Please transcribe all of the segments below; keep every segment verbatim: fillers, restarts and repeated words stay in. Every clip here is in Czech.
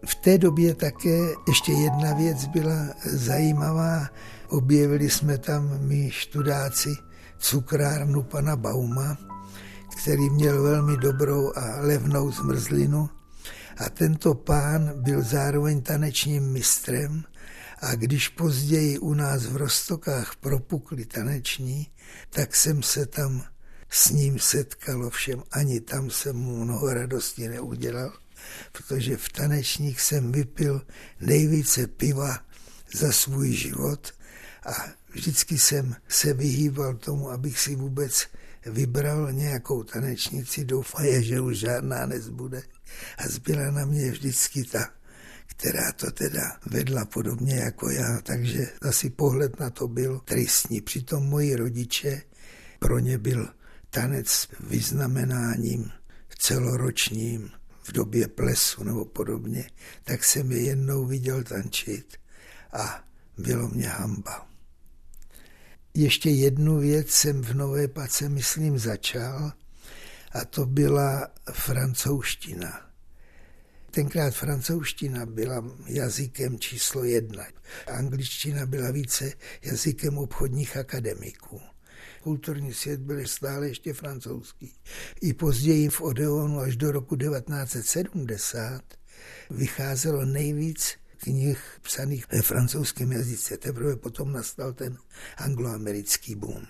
V té době také ještě jedna věc byla zajímavá. Objevili jsme tam my študáci cukrárnu pana Bauma, který měl velmi dobrou a levnou zmrzlinu. A tento pán byl zároveň tanečním mistrem a když později u nás v Roztokách propukli taneční, tak jsem se tam s ním setkal, ovšem ani tam jsem mu mnoho radosti neudělal, protože v tanečních jsem vypil nejvíce piva za svůj život a vždycky jsem se vyhýbal tomu, abych si vůbec vybral nějakou tanečnici, doufaje, že už žádná nezbude. A zbyla na mě vždycky ta, která to teda vedla podobně jako já, takže asi pohled na to byl tristní. Přitom moji rodiče, pro ně byl tanec vyznamenáním celoročním v době plesu nebo podobně, tak jsem je jednou viděl tančit a bylo mě hanba. Ještě jednu věc jsem v Nové Pace, myslím, začal a to byla francouzština. Tenkrát francouzština byla jazykem číslo jedna. Angličtina byla více jazykem obchodních akademiků. Kulturní svět byl stále ještě francouzský. I později v Odeonu až do roku devatenáct set sedmdesát vycházelo nejvíc knih psaných ve francouzském jazyce. Teprve potom nastal ten angloamerický boom.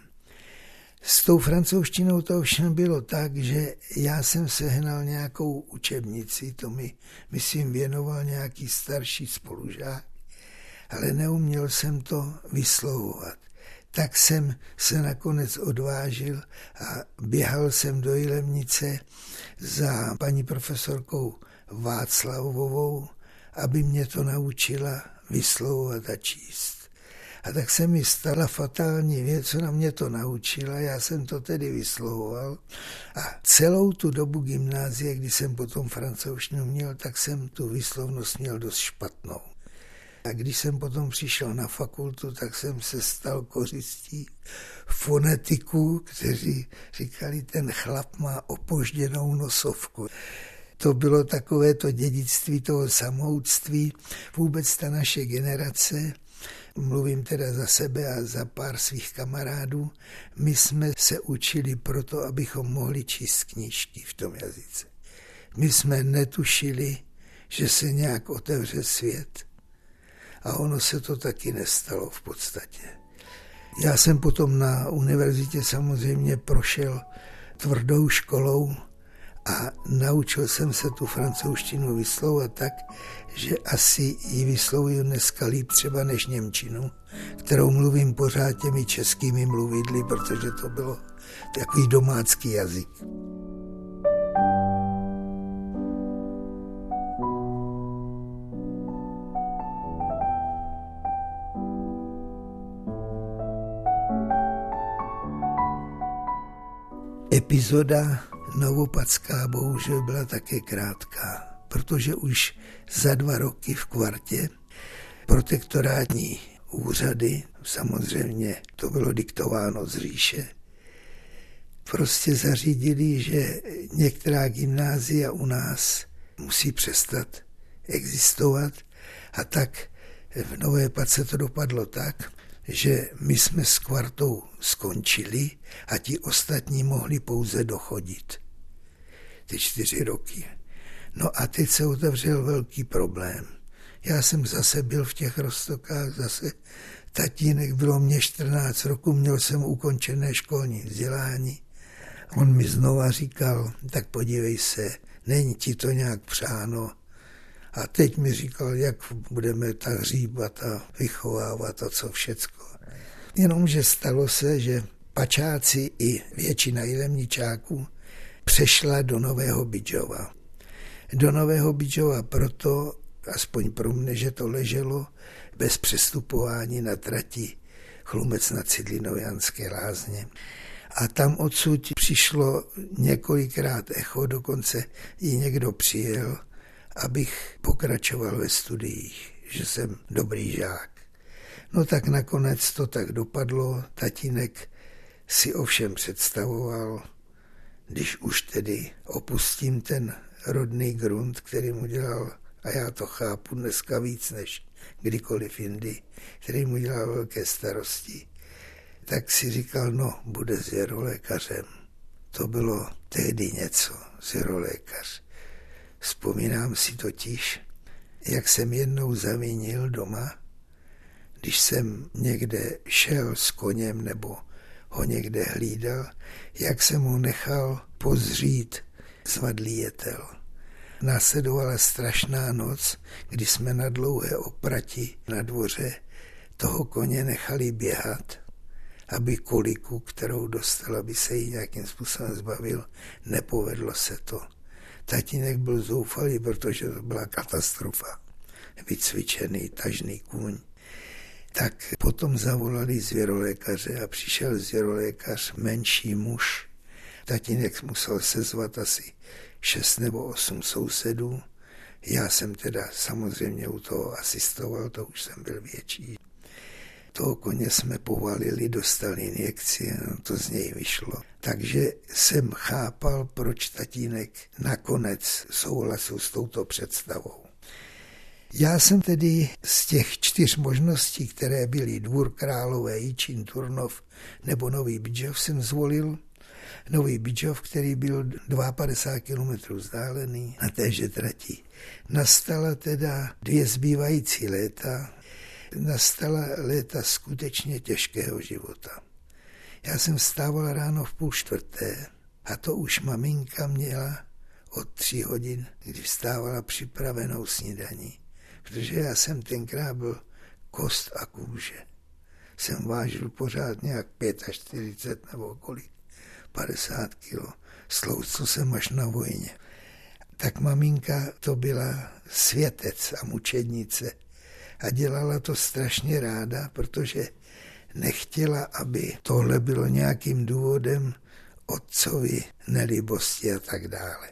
S tou francouzštinou to ovšem bylo tak, že já jsem sehnal nějakou učebnici, to mi, myslím, věnoval nějaký starší spolužák, ale neuměl jsem to vyslovovat. Tak jsem se nakonec odvážil a běhal jsem do Jilemnice za paní profesorkou Václavovou, aby mě to naučila vyslovovat a číst. A tak se mi stala fatální věc, ona mě to naučila, já jsem to tedy vyslovoval a celou tu dobu gymnázie, kdy jsem potom francouzštinu měl, tak jsem tu výslovnost měl dost špatnou. A když jsem potom přišel na fakultu, tak jsem se stal kořistí fonetiků, kteří říkali, ten chlap má opožděnou nosovku. To bylo takové to dědictví toho samoutství, vůbec ta naše generace, mluvím teda za sebe a za pár svých kamarádů, my jsme se učili proto, abychom mohli číst knížky v tom jazyce. My jsme netušili, že se nějak otevře svět. A ono se to taky nestalo v podstatě. Já jsem potom na univerzitě samozřejmě prošel tvrdou školou a naučil jsem se tu francouzštinu vyslovovat tak, že asi ji vyslovuju dneska líp třeba než němčinu, kterou mluvím pořád těmi českými mluvidly, protože to bylo takový domácký jazyk. Epizoda novopadská bohužel byla také krátká, protože už za dva roky v kvartě protektorátní úřady, samozřejmě to bylo diktováno z říše, prostě zařídili, že některá gymnázia u nás musí přestat existovat a tak v Nové Pace to dopadlo tak, že my jsme s kvartou skončili a ti ostatní mohli pouze dochodit. Ty čtyři roky. No a teď se otevřel velký problém. Já jsem zase byl v těch Roztokách, zase tatínek, bylo mě čtrnáct roku, měl jsem ukončené školní vzdělání. On mi znova říkal, tak podívej se, není ti to nějak přáno. A teď mi říkal, jak budeme tak hříbat a vychovávat a co všecko. Jenomže stalo se, že pačáci i většina jilemničáků přešla do Nového Bydžova. Do Nového Bydžova proto, aspoň pro mne, že to leželo bez přestupování na trati Chlumec nad Cidlinou Janské Lázně. A tam odsud přišlo několikrát echo, dokonce i někdo přijel, abych pokračoval ve studiích, že jsem dobrý žák. No tak nakonec to tak dopadlo, tatínek si ovšem představoval, když už tedy opustím ten rodný grunt, který mu dělal a já to chápu dneska víc než kdykoliv jindy, který mu dělal velké starosti, tak si říkal, no, bude zvěrolékařem. To bylo tehdy něco, zvěrolékař. Vzpomínám si totiž, jak jsem jednou zavínil doma, když jsem někde šel s koněm nebo ho někde hlídal, jak jsem ho nechal pozřít zvadlý jetel. Následovala strašná noc, kdy jsme na dlouhé oprati na dvoře toho koně nechali běhat, aby koliku, kterou dostal, aby se jí nějakým způsobem zbavil, nepovedlo se to. Tatínek byl zoufalý, protože to byla katastrofa. Vycvičený, tažný kůň. Tak potom zavolali zvěrolékaře a přišel zvěrolékař, menší muž. Tatínek musel sezvat asi šest nebo osm sousedů. Já jsem teda samozřejmě u toho asistoval, to už jsem byl větší. Toho koně jsme povalili, dostali injekci, no to z něj vyšlo. Takže jsem chápal, proč tatínek nakonec souhlasil s touto představou. Já jsem tedy z těch čtyř možností, které byly Dvůr Králové, Jičín, Turnov nebo Nový Bydžov, jsem zvolil Nový Bydžov, který byl padesát dva kilometrů vzdálený na téže trati. Nastala teda dvě zbývající léta, nastala léta skutečně těžkého života. Já jsem vstával ráno v půl čtvrté a to už maminka měla od tří hodin, kdy vstávala připravenou snídaní. Protože já jsem tenkrát byl kost a kůže. Jsem vážil pořád nějak čtyřicet pět nebo kolik, padesát kilo. Sloucl jsem až na vojně. Tak maminka to byla světec a mučednice a dělala to strašně ráda, protože nechtěla, aby tohle bylo nějakým důvodem otcovi nelibosti a tak dále.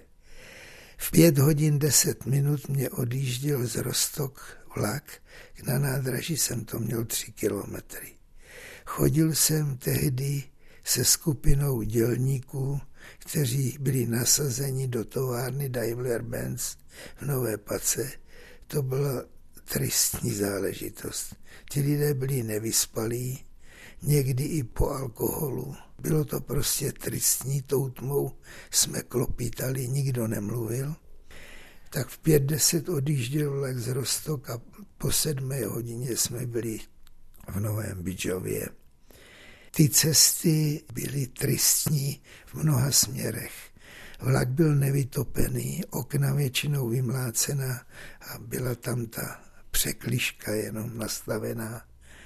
V pět hodin deset minut mě odjížděl z Roztok vlak, na nádraží jsem to měl tři kilometry. Chodil jsem tehdy se skupinou dělníků, kteří byli nasazeni do továrny Daimler-Benz v Nové Pace. To byla tristní záležitost. Ti lidé byli nevyspalí, někdy i po alkoholu. Bylo to prostě tristní, tou tmou jsme klopítali, nikdo nemluvil. Tak v pět deset odjížděl vlak z Roztok a po sedmé hodině jsme byli v Novém Bydžově. Ty cesty byly tristní v mnoha směrech. Vlak byl nevytopený, okna většinou vymlácená a byla tam ta překližka jenom nastavená.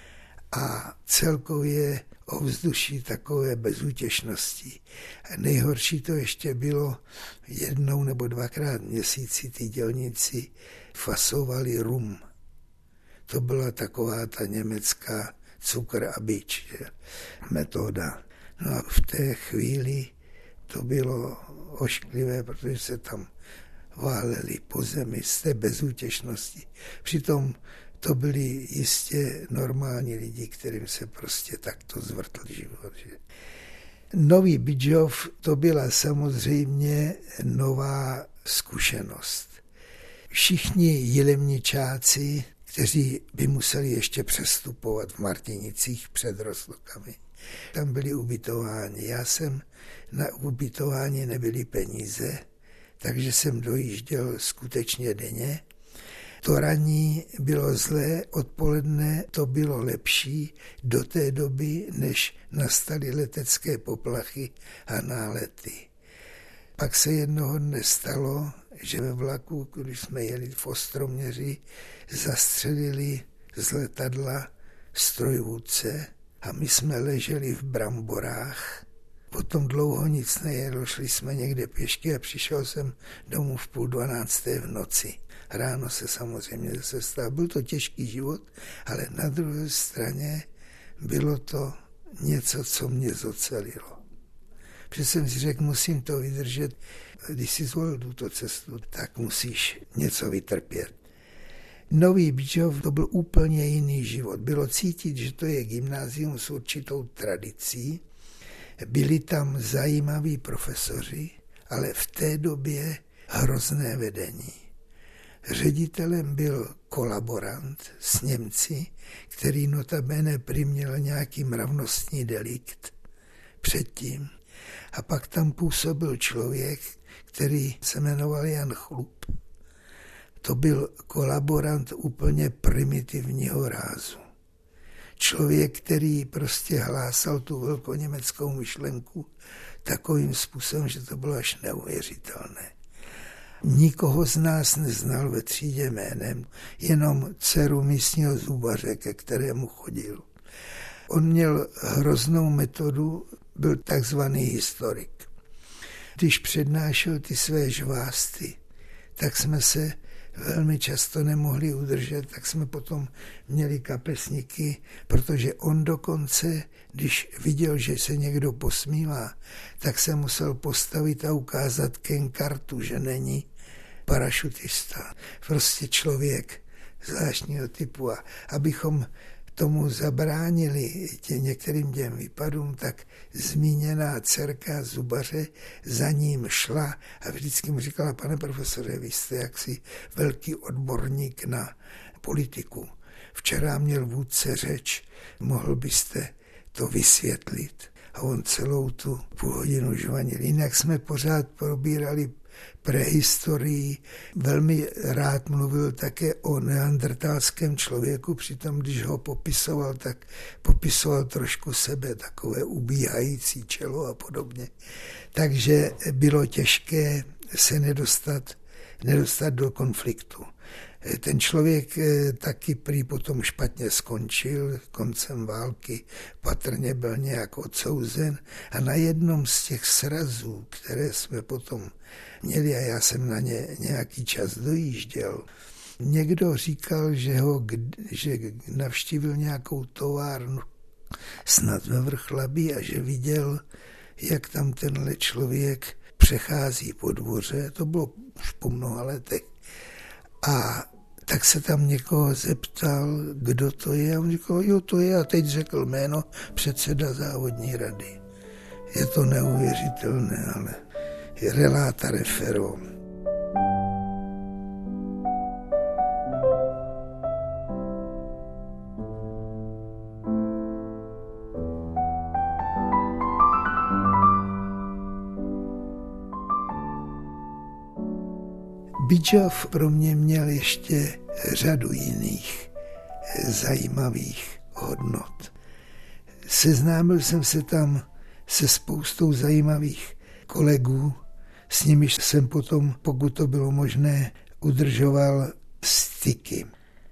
A celkově ovzduší takové bezútěšnosti. A nejhorší to ještě bylo jednou nebo dvakrát v měsíci ty dělníci fasovali rum. To byla taková ta německá cukr a bič metoda. No a v té chvíli to bylo ošklivé, protože se tam váleli po zemi z té bezútěšnosti. Přitom to byli jistě normální lidi, kterým se prostě takto zvrtl život. Že? Nový Bydžov to byla samozřejmě nová zkušenost. Všichni jilemničáci, kteří by museli ještě přestupovat v Martinicích před Roztokami, tam byli ubytováni. Já jsem na ubytování nebyly peníze, takže jsem dojížděl skutečně denně. To ranní bylo zlé, odpoledne to bylo lepší do té doby, než nastaly letecké poplachy a nálety. Pak se jednoho dne stalo, že ve vlaku, když jsme jeli v Ostroměři, zastřelili z letadla strojvůdce a my jsme leželi v bramborách. Potom dlouho nic nejedlo, šli jsme někde pěšky a přišel jsem domů v půl dvanácté v noci. Ráno se samozřejmě zase stal. Byl to těžký život, ale na druhé straně bylo to něco, co mě zocelilo. Protože jsem si řekl, musím to vydržet. Když si zvolil tuto cestu, tak musíš něco vytrpět. Nový Bydžov to byl úplně jiný život. Bylo cítit, že to je gymnázium s určitou tradicí. Byli tam zajímaví profesoři, ale v té době hrozné vedení. ředitelem byl kolaborant s Němci, který notabene přiměl nějaký mravnostní delikt předtím. A pak tam působil člověk, který se jmenoval Jan Chlup. To byl kolaborant úplně primitivního rázu. Člověk, který prostě hlásal tu velkoněmeckou myšlenku takovým způsobem, že to bylo až neuvěřitelné. Nikoho z nás neznal ve třídě jménem, jenom dceru místního zubaře, ke kterému chodil. On měl hroznou metodu, byl takzvaný historik. Když přednášel ty své žvásty, tak jsme se velmi často nemohli udržet, tak jsme potom měli kapesníky, protože on dokonce, když viděl, že se někdo posmívá, tak se musel postavit a ukázat kenkartu, že není parašutista. Prostě člověk zvláštního typu. A abychom tomu zabránili tě, některým těm výpadům, tak zmíněná dcerka zubaře za ním šla a vždycky mu říkala: pane profesore, vy jste jaksi velký odborník na politiku. Včera měl vůdce řeč, mohl byste to vysvětlit? A on celou tu půl hodinu žvanil. Jinak jsme pořád probírali prehistorii. Velmi rád mluvil také o neandertalském člověku, přitom když ho popisoval, tak popisoval trošku sebe, takové ubíhající čelo a podobně. Takže bylo těžké se nedostat, nedostat do konfliktu. Ten člověk taky prý potom špatně skončil, koncem války patrně byl nějak odsouzen a na jednom z těch srazů, které jsme potom měli, a já jsem na ně nějaký čas dojížděl, někdo říkal, že, ho, že navštívil nějakou továrnu snad ve Vrchlabí a že viděl, jak tam tenhle člověk přechází po dvoře, to bylo už po mnoha letech. A tak se tam někoho zeptal, kdo to je. A on říkal, jo, to je. A teď řekl jméno předseda závodní rady. Je to neuvěřitelné, ale je relata refero. Bydžov pro mě měl ještě řadu jiných zajímavých hodnot. Seznámil jsem se tam se spoustou zajímavých kolegů, s nimiž jsem potom, pokud to bylo možné, udržoval styky.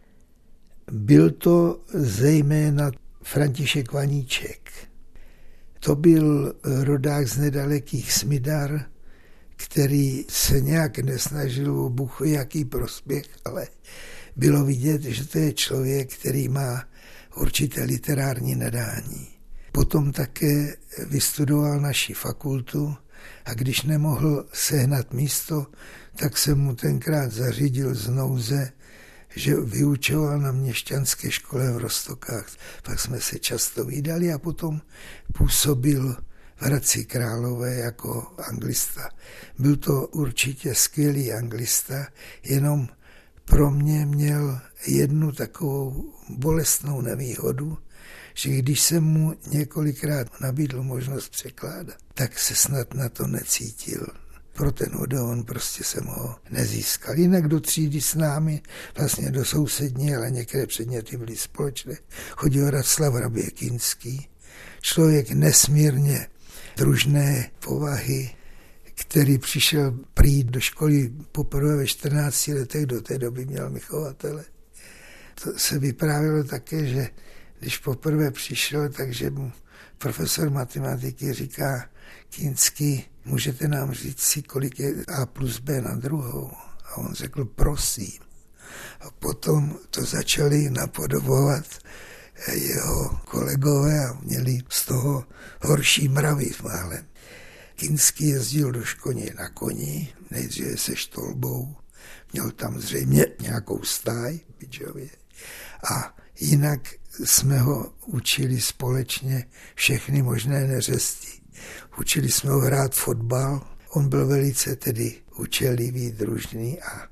Byl to zejména František Vaníček. To byl rodák z nedalekých Smidar, který se nějak nesnažil o bůh jaký prospěch, ale bylo vidět, že to je člověk, který má určité literární nadání. Potom také vystudoval naši fakultu a když nemohl sehnat místo, tak jsem mu tenkrát zařídil z nouze, že vyučoval na měšťanské škole v Roztokách. Pak jsme se často vídali a potom působil v Hradci Králové jako anglista. Byl to určitě skvělý anglista, jenom pro mě měl jednu takovou bolestnou nevýhodu, že když jsem mu několikrát nabídl možnost překládat, tak se snad na to necítil. Pro ten Odeon prostě jsem ho nezískal. Jinak do třídy s námi, vlastně do sousední, ale některé předměty byly společné, chodil Raclav Hraběkynský, člověk nesmírně družné povahy, který přišel prý do školy poprvé ve čtrnácti letech, do té doby měl vychovatele. To se vyprávělo také, že když poprvé přišel, takže mu profesor matematiky říká: Kinský, můžete nám říct si, kolik je A plus B na druhou? A on řekl, prosím. A potom to začali napodobovat jeho kolegové a měli z toho horší mravy málem. Kinský jezdil do Škoně na koni, nejdříve se štolbou, měl tam zřejmě nějakou stáj v Bydžově a jinak jsme ho učili společně všechny možné neřesti. Učili jsme ho hrát fotbal, on byl velice tedy učelivý, družný a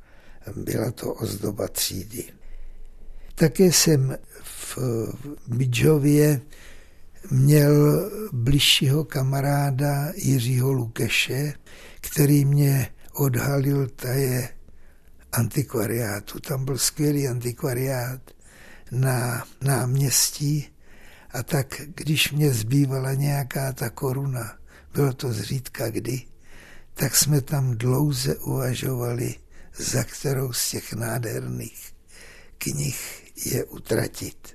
byla to ozdoba třídy. Také jsem v Bydžově měl bližšího kamaráda Jiřího Lukeše, který mě odhalil taje antikvariátu. Tam byl skvělý antikvariát na náměstí a tak, když mě zbývala nějaká ta koruna, bylo to zřídka kdy, tak jsme tam dlouze uvažovali, za kterou z těch nádherných knih je utratit.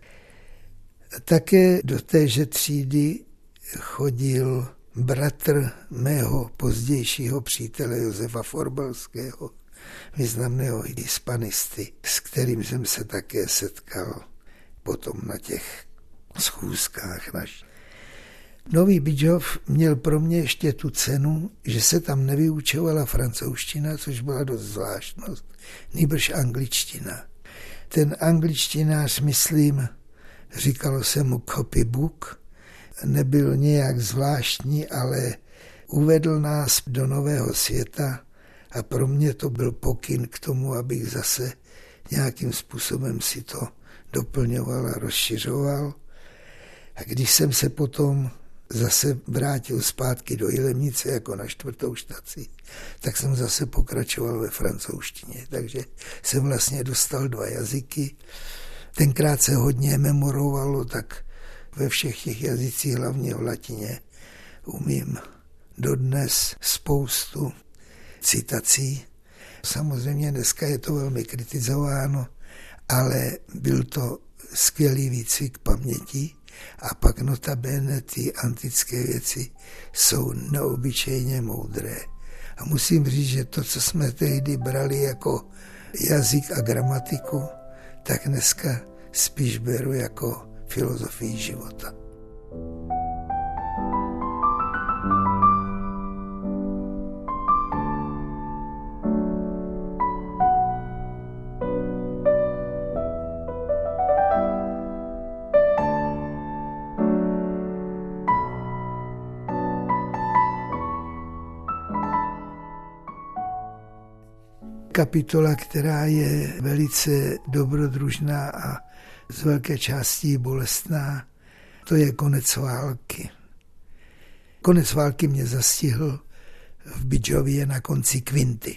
Také do téže třídy chodil bratr mého pozdějšího přítele Josefa Forbelského, významného hispanisty, s kterým jsem se také setkal potom na těch schůzkách našich. Nový Bydžov měl pro mě ještě tu cenu, že se tam nevyučovala francouzština, což byla dost zvláštnost, nýbrž angličtina. Ten angličtinář, myslím, říkalo se mu copybook, nebyl nějak zvláštní, ale uvedl nás do nového světa a pro mě to byl pokyn k tomu, abych zase nějakým způsobem si to doplňoval a rozšiřoval. A když jsem se potom zase vrátil zpátky do Jilemnice jako na čtvrtou štaci, tak jsem zase pokračoval ve francouzštině. Takže jsem vlastně dostal dva jazyky. Tenkrát se hodně memorovalo, tak ve všech těch jazycích, hlavně v latině, umím dodnes spoustu citací. Samozřejmě dneska je to velmi kritizováno, ale byl to skvělý výcvik paměti a pak notabene ty antické věci jsou neobyčejně moudré. A musím říct, že to, co jsme tehdy brali jako jazyk a gramatiku, tak dneska spíš beru jako filozofii života. Kapitola, která je velice dobrodružná a z velké části bolestná, to je konec války. Konec války mě zastihl v Bydžově na konci kvinty.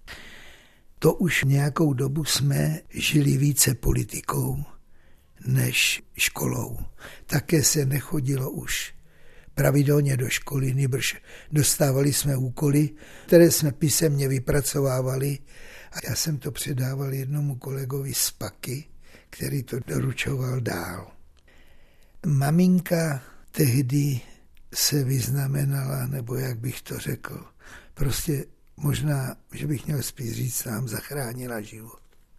To už nějakou dobu jsme žili více politikou než školou. Také se nechodilo už pravidelně do školy, nýbrž dostávali jsme úkoly, které jsme písemně vypracovávali a já jsem to předával jednomu kolegovi z Paky, který to doručoval dál. Maminka tehdy se vyznamenala, nebo jak bych to řekl, prostě možná, že bych měl spíš říct, nám zachránila život.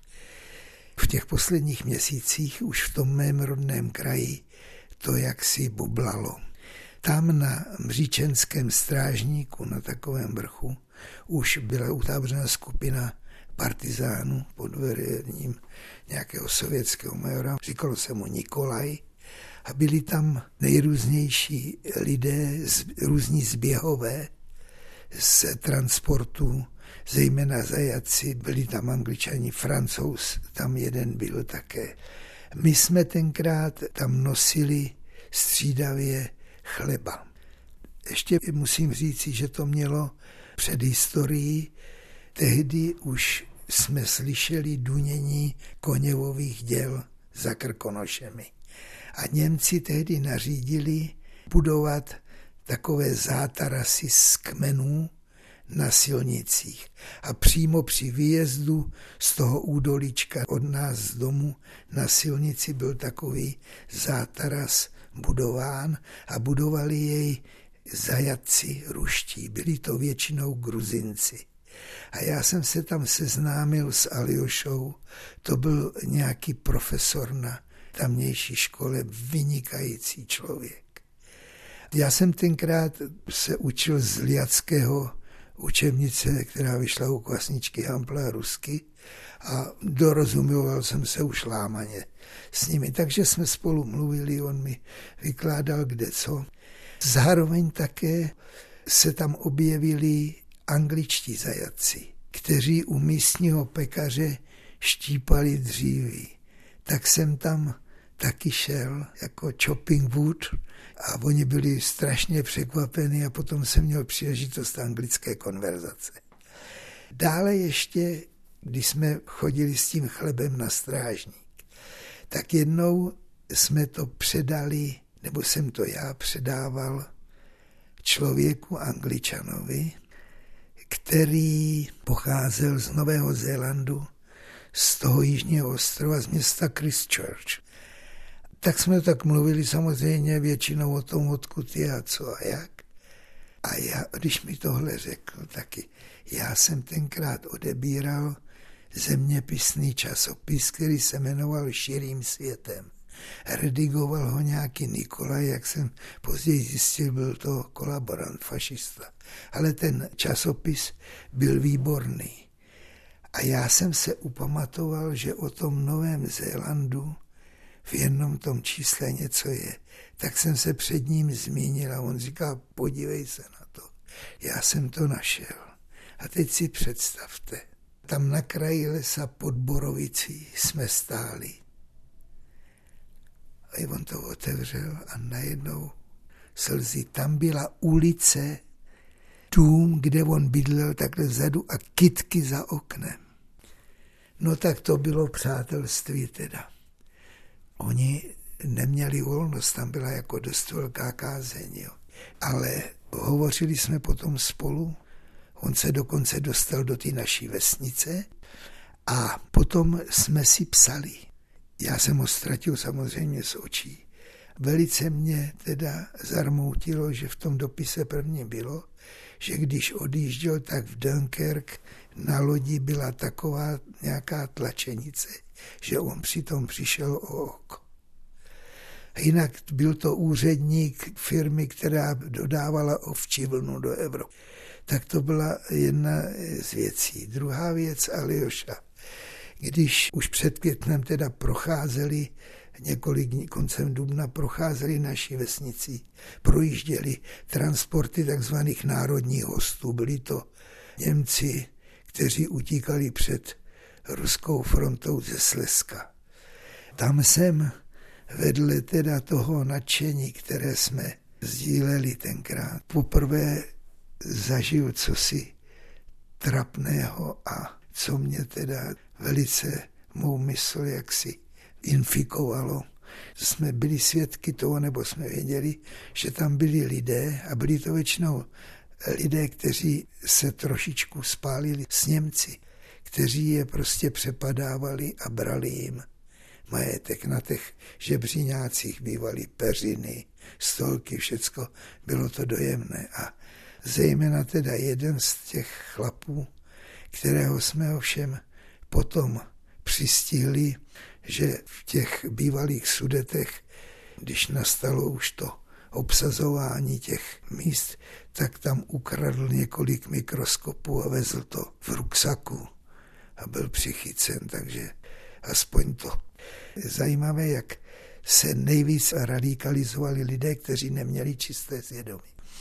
V těch posledních měsících už v tom mém rodném kraji to jaksi bublalo. Tam na Mříčenském strážníku, na takovém vrchu, už byla utávřena skupina partizánů pod vedením nějakého sovětského majora. Říkalo se mu Nikolaj a byli tam nejrůznější lidé, různí zběhové z transportu, zejména zajatci, byli tam Angličani, Francouz, tam jeden byl také. My jsme tenkrát tam nosili střídavě chleba. Ještě musím říci, že to mělo před historií. Tehdy už jsme slyšeli dunění koněvových děl za Krkonošemi. A Němci tehdy nařídili budovat takové zátarasy z kmenů na silnicích. A přímo při výjezdu z toho údolíčka od nás z domu na silnici byl takový zátaras budován a budovali jej zajatci ruští. Byli to většinou Gruzinci. A já jsem se tam seznámil s Aljošou, to byl nějaký profesor na tamnější škole, vynikající člověk. Já jsem tenkrát se učil z Liackého učebnice, která vyšla u Kvasničky Hampla rusky a dorozuměval jsem se už lámaně s nimi. Takže jsme spolu mluvili, on mi vykládal kde co. Zároveň také se tam objevili angličtí zajatci. kteří u místního pekaře štípali dříví. Tak jsem tam taky šel jako chopping wood a oni byli strašně překvapeni a potom jsem měl příležitost anglické konverzace. Dále ještě, když jsme chodili s tím chlebem na strážník, tak jednou jsme to předali, nebo jsem to já předával člověku Angličanovi, který pocházel z Nového Zélandu, z toho jižního ostrova, z města Christchurch. Tak jsme tak mluvili samozřejmě většinou o tom, odkud je a co a jak. A já, když mi tohle řekl, taky já jsem tenkrát odebíral zeměpisný časopis, který se jmenoval Širým světem. Redigoval ho nějaký Nikolaj, jak jsem později zjistil, byl to kolaborant, fašista. Ale ten časopis byl výborný. A já jsem se upamatoval, že o tom Novém Zélandu v jednom tom čísle něco je. Tak jsem se před ním zmínil a on říkal, podívej se na to. Já jsem to našel. A teď si představte, tam na kraji lesa pod Borovicí jsme stáli. A on to otevřel a najednou slzy. Tam byla ulice, dům, kde on bydlel takhle vzadu a kytky za oknem. No tak to bylo přátelství teda. Oni neměli volnost, tam byla jako dost velká kázeň, jo. Ale hovořili jsme potom spolu, on se dokonce dostal do té naší vesnice a potom jsme si psali. Já jsem ho ztratil samozřejmě z očí. Velice mě teda zarmoutilo, že v tom dopise první bylo, že když odjížděl, tak v Dunkirk na lodi byla taková nějaká tlačenice, že on přitom přišel o oko. Jinak byl to úředník firmy, která dodávala ovčí vlnu do Evropy. Tak to byla jedna z věcí. Druhá věc, Aljoša. Když už před květnem teda procházeli, několik dní koncem dubna procházeli naší vesnicí, projížděli transporty takzvaných národních hostů. Byli to Němci, kteří utíkali před ruskou frontou ze Slezska. Tam jsem vedle teda toho nadšení, které jsme sdíleli tenkrát, poprvé zažil cosi trapného a co mě teda velice mou mysl jaksi infikovalo. Jsme byli svědky toho, nebo jsme věděli, že tam byli lidé a byli to většinou lidé, kteří se trošičku spálili s Němci, kteří je prostě přepadávali a brali jim majetek. Na těch žebříňácích bývaly peřiny, stolky, všecko, bylo to dojemné. A zejména teda jeden z těch chlapů, kterého jsme ovšem potom přistihli, že v těch bývalých Sudetech, když nastalo už to obsazování těch míst, tak tam ukradl několik mikroskopů a vezl to v ruksaku a byl přichycen, takže aspoň to. Zajímavé, jak se nejvíc radikalizovali lidé, kteří neměli čisté svědomí.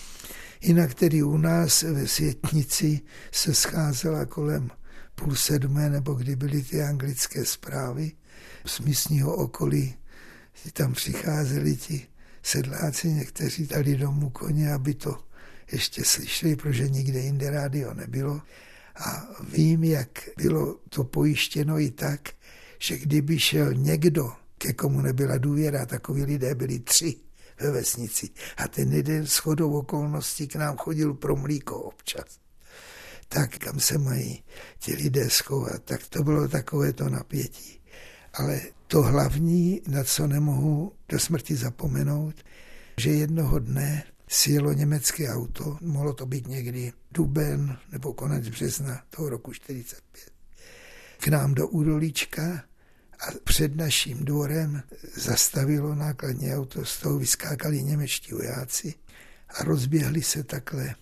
Jinak tedy u nás ve Světnici se scházela kolem půl sedmé, nebo kdy byly ty anglické zprávy z místního okolí. Tam přicházeli ti sedláci, někteří dali domů koně, aby to ještě slyšeli, protože nikde jinde rádio nebylo. A vím, jak bylo to pojištěno i tak, že kdyby šel někdo, ke komu nebyla důvěra, takoví lidé byli tři ve vesnici. A ten jeden shodou okolností k nám chodil pro mlíko občas. Tak kam se mají ti lidé schovat, tak to bylo takové to napětí. Ale to hlavní, na co nemohu do smrti zapomenout, že jednoho dne sjelo německé auto, mohlo to být někdy duben nebo konec března toho roku čtyřicet pět, k nám do Údolíčka a před naším dvorem zastavilo nákladní auto, z toho vyskákali němečtí vojáci a rozběhli se takhle.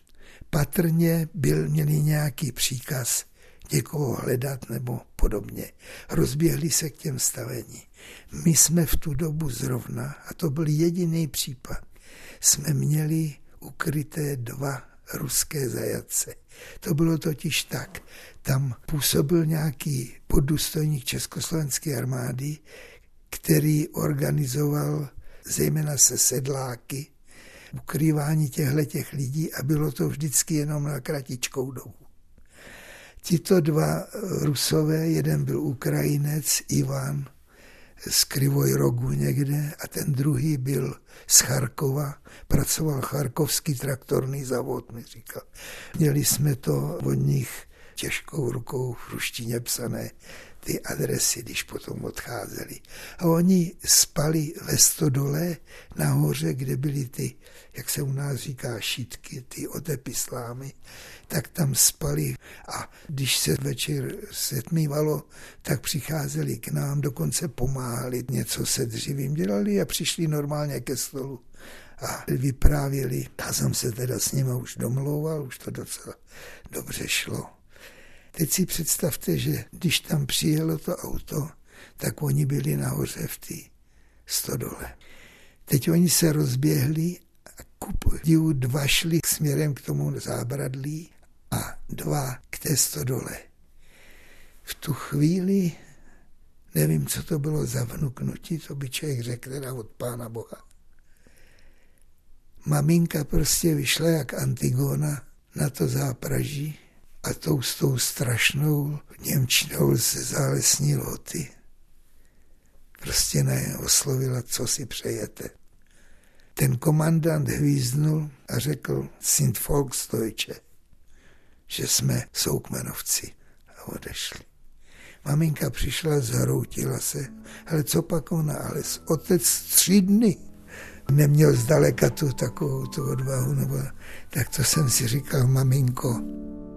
Patrně byl, měli nějaký příkaz někoho hledat nebo podobně. Rozběhli se k těm stavení. My jsme v tu dobu zrovna, a to byl jediný případ, jsme měli ukryté dva ruské zajatce. To bylo totiž tak. Tam působil nějaký poddůstojník československé armády, který organizoval zejména se sedláky ukrývání těchto lidí a bylo to vždycky jenom na kratičkou dobu. Tito dva Rusové, jeden byl Ukrajinec, Ivan, z Krivoj Rogu někde, a ten druhý byl z Charkova, pracoval charkovský traktorný zavod, mi říkal. Měli jsme to od nich těžkou rukou v ruštině psané ty adresy, když potom odcházeli. A oni spali ve stodole nahoře, kde byly ty, jak se u nás říká, šítky, ty otepy tak tam spali a když se večer setmívalo, tak přicházeli k nám, dokonce pomáhali, něco se dřívím dělali a přišli normálně ke stolu a vyprávěli. Já jsem se teda s nimi už domlouval, už to docela dobře šlo. Teď si představte, že když tam přijelo to auto, tak oni byli nahoře v té stodole. Teď oni se rozběhli a kup divu dva šli směrem k tomu zábradlí a dva k té stodole. V tu chvíli, nevím, co to bylo za vnuknutí, to by člověk řekl teda od Pána Boha. Maminka prostě vyšla jak Antigona na to zápraží a tou s tou strašnou němčinou ze zálesní loty prostě na ně oslovila, co si přejete. Ten komandant hvízdnul a řekl sind Volksdeutsche, že jsme soukmenovci, a odešli. Maminka přišla, zhroutila se, ale co pak ona, ale otec tři dny neměl zdaleka tu takovou tu odvahu, nebo tak to jsem si říkal, maminko,